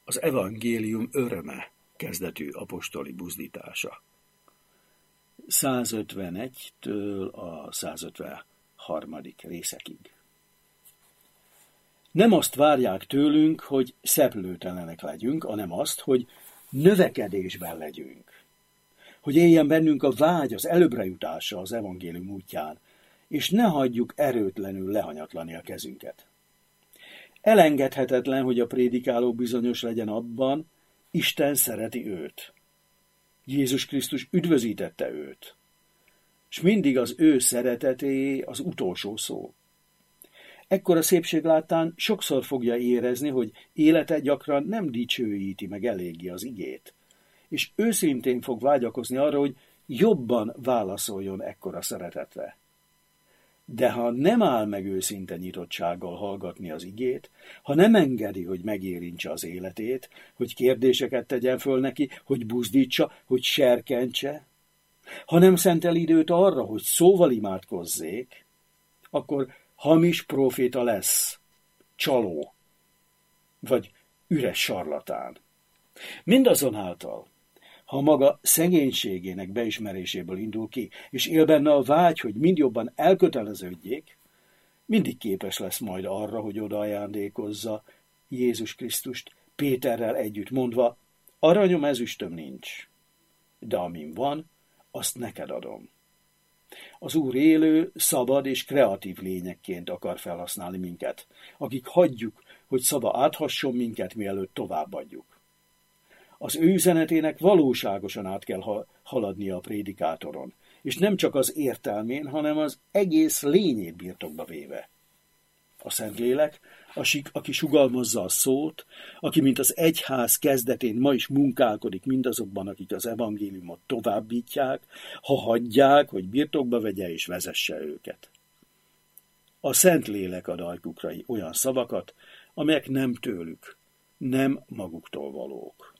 Az evangélium öröme kezdetű apostoli buzdítása. 151-től a 153. részekig. Nem azt várják tőlünk, hogy szeplőtelenek legyünk, hanem azt, hogy növekedésben legyünk. Hogy éljen bennünk a vágy az előbbre jutása az evangélium útján, és ne hagyjuk erőtlenül lehanyatlani a kezünket. Elengedhetetlen, hogy a prédikáló bizonyos legyen abban, Isten szereti őt. Jézus Krisztus üdvözítette őt, és mindig az ő szereteté az utolsó szó. Ekkora szépség láttán sokszor fogja érezni, hogy élete gyakran nem dicsőíti meg eléggé az igét, és őszintén fog vágyakozni arra, hogy jobban válaszoljon ekkora szeretetre. De ha nem áll meg őszinte nyitottsággal hallgatni az igét, ha nem engedi, hogy megérintse az életét, hogy kérdéseket tegyen föl neki, hogy buzdítsa, hogy serkentse, ha nem szentel időt arra, hogy szóval imádkozzék, akkor hamis próféta lesz, csaló, vagy üres sarlatán. Mindazonáltal, ha maga szegénységének beismeréséből indul ki, és él benne a vágy, hogy mind jobban elköteleződjék, mindig képes lesz majd arra, hogy odaajándékozza Jézus Krisztust Péterrel együtt mondva, aranyom, ezüstöm nincs, de amin van, azt neked adom. Az Úr élő, szabad és kreatív lényekként akar felhasználni minket, akik hagyjuk, hogy szava áthasson minket, mielőtt továbbadjuk. Az ő üzenetének valóságosan át kell haladnia a prédikátoron, és nem csak az értelmén, hanem az egész lényét birtokba véve. A Szentlélek, aki sugalmazza a szót, aki mint az egyház kezdetén ma is munkálkodik mindazokban, akik az evangéliumot továbbítják, ha hagyják, hogy birtokba vegye és vezesse őket. A Szentlélek ad ajkukra olyan szavakat, amelyek nem tőlük, nem maguktól valók.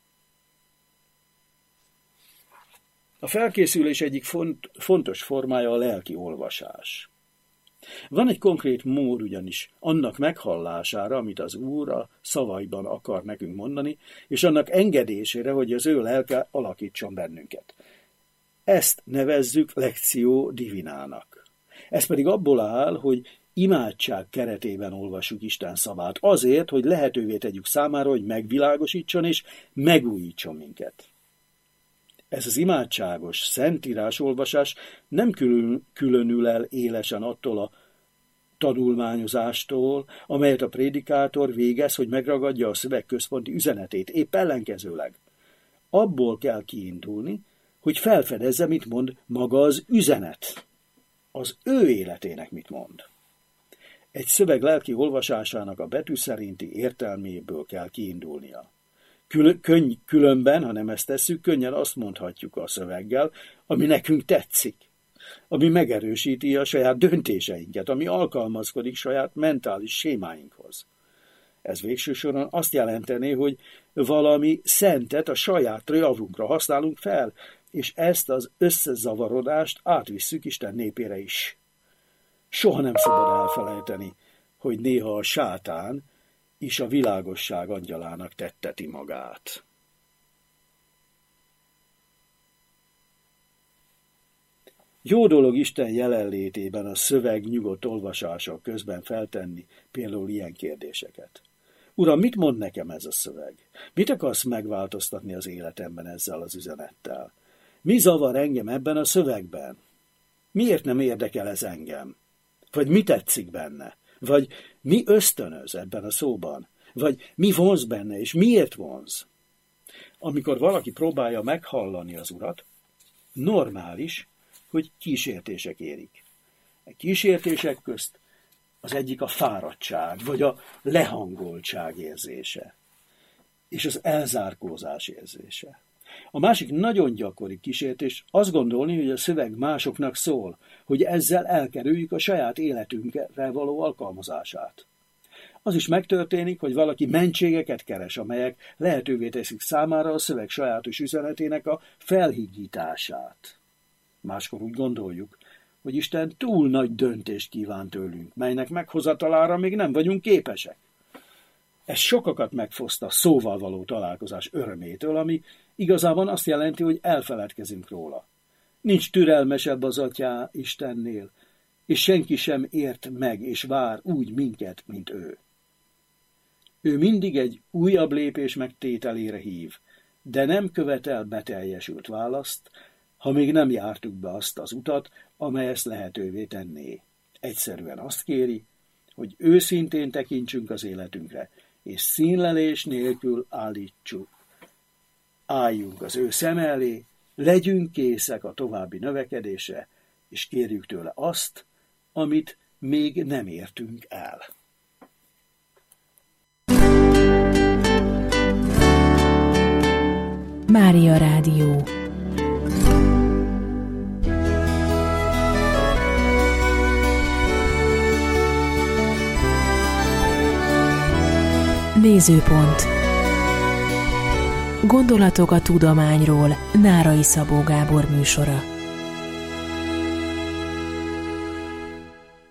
A felkészülés egyik fontos formája a lelki olvasás. Van egy konkrét mód ugyanis annak meghallására, amit az Úr a szavaiban akar nekünk mondani, és annak engedésére, hogy az ő lelke alakítson bennünket. Ezt nevezzük lectio divinának. Ez pedig abból áll, hogy imádság keretében olvassuk Isten szavát, azért, hogy lehetővé tegyük számára, hogy megvilágosítson és megújítson minket. Ez az imádságos, szentírás olvasás nem különül el élesen attól a tanulmányozástól, amelyet a prédikátor végez, hogy megragadja a szöveg központi üzenetét, épp ellenkezőleg. Abból kell kiindulni, hogy felfedezze, mit mond maga az üzenet. Az ő életének mit mond. Egy szöveg lelki olvasásának a betű szerinti értelméből kell kiindulnia. Különben, ha nem ezt tesszük, könnyen azt mondhatjuk a szöveggel, ami nekünk tetszik, ami megerősíti a saját döntéseinket, ami alkalmazkodik saját mentális sémáinkhoz. Ez végső soron azt jelenteni, hogy valami szentet a saját javunkra használunk fel, és ezt az összezavarodást átvisszük Isten népére is. Soha nem szabad elfelejteni, hogy néha a sátán és a világosság angyalának tetteti magát. Jó dolog Isten jelenlétében a szöveg nyugodt olvasása közben feltenni például ilyen kérdéseket. Uram, mit mond nekem ez a szöveg? Mit akarsz megváltoztatni az életemben ezzel az üzenettel? Mi zavar engem ebben a szövegben? Miért nem érdekel ez engem? Vagy mi tetszik benne? Vagy mi ösztönöz ebben a szóban? Vagy mi vonz benne, és miért vonz? Amikor valaki próbálja meghallani az Urat, normális, hogy kísértések érik. A kísértések közt az egyik a fáradtság, vagy a lehangoltság érzése, és az elzárkózás érzése. A másik nagyon gyakori kísértés azt gondolni, hogy a szöveg másoknak szól, hogy ezzel elkerüljük a saját életünkre való alkalmazását. Az is megtörténik, hogy valaki mentségeket keres, amelyek lehetővé teszik számára a szöveg sajátos üzenetének a felhigítását. Máskor úgy gondoljuk, hogy Isten túl nagy döntést kíván tőlünk, melynek meghozatalára még nem vagyunk képesek. Ez sokakat megfoszta szóval való találkozás örömétől, ami igazában azt jelenti, hogy elfeledkezünk róla. Nincs türelmesebb az Atyá Istennél, és senki sem ért meg és vár úgy minket, mint ő. Ő mindig egy újabb lépés megtételére hív, de nem követel beteljesült választ, ha még nem jártuk be azt az utat, amely ezt lehetővé tenné. Egyszerűen azt kéri, hogy őszintén tekintsünk az életünkre, és színlelés nélkül álljunk az ő szem elé, legyünk készek a további növekedésre, és kérjük tőle azt, amit még nem értünk el. Mária Rádió. Nézőpont. Gondolatok a tudományról. Nárai Szabó Gábor műsora.